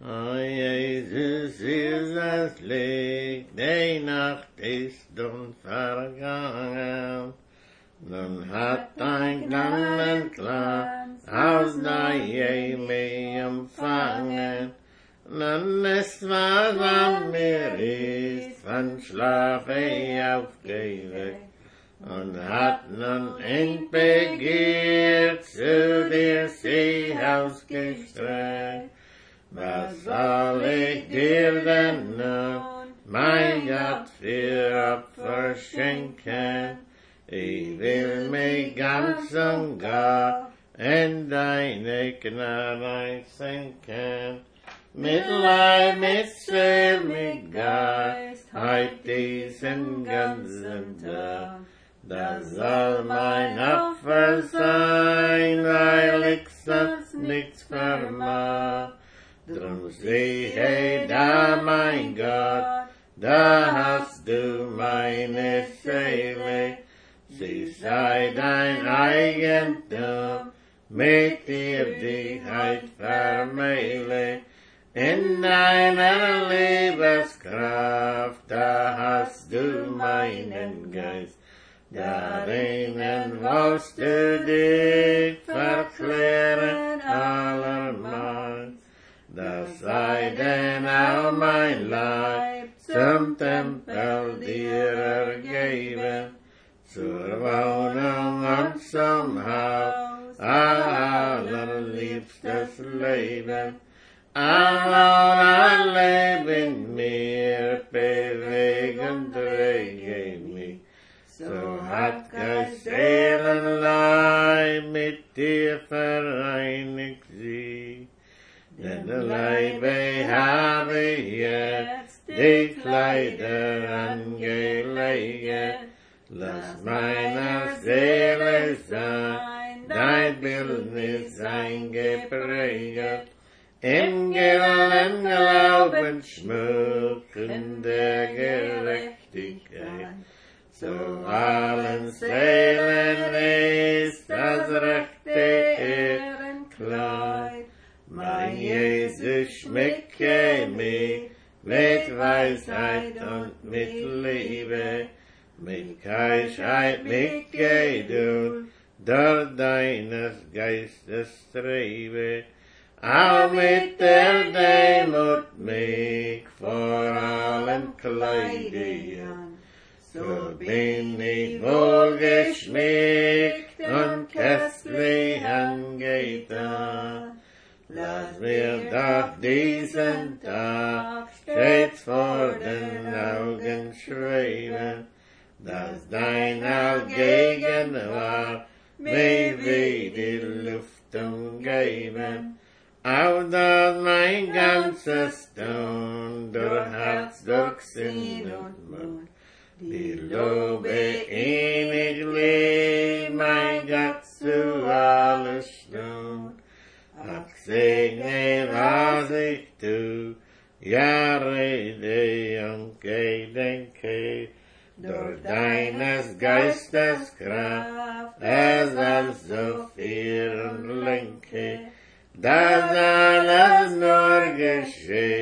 O Jesus ist das Licht, die Nacht ist vergangen. Nun hat ein Glanz aus der Himmel empfangen. Nun ist was an mir ist, von Schlafe aufgeweckt. Und hat nun in Begier zu dir sie ausgestreckt. Was soll ich dir denn nun, mein Gott, für Opfer schenken? Ich will mich ganz und gar in deine Gnade senken. Mit Leib, mit Seele, mit Geist, heut diesen ganzen Tag. Das soll mein Opfer sein, weil ich sonst nichts vermag. Drum siehe da, mein Gott, da hast du meine Seele. Sie sei dein Eigentum, mit dir die Heid vermähle. In deiner Liebeskraft, da hast du meinen Geist. Darinnen wollst du dich verklären allermals. Das sei denn auch mein Leib zum Tempel dir ergeben, zur Wohnung und zum Haus, allerliebstes Leben. Allein Leben mir bewegen, träge mich. So hat Geist, Seelenleib mit dir vereinigt sie. Denn der Leibe habe jetzt die Kleider angelegt. Lass meiner Seele sein, dein Bildnis eingeprägt. Im Gillen Glauben schmücken der Gerechtigkeit. So allen Seelen ist das rechte Ehrenkleid. Mein Jesus, schmecke mich mit Weisheit und mit Liebe, mit Keuschheit, mit Geduld, durch deines Geistes Triebe, auch mit der Demut mich vor allen Kleidern. So bin ich wohl geschmückt und köstlich angetan. Lass mir doch diesen Tag stets vor den Augen schweben, dass dein Allgegenwart mich wie die Luft umgeben. Auch dass mein ganzes Tun durch Herz, durch Sinn und Mund die Lobe inniglich, mein Gott, zu aller Stund. Ach, segne, was ich tu, ja, rede und gedenke, durch deines Geistes Kraft, soll so führen lenke, dass alles nur geschieht.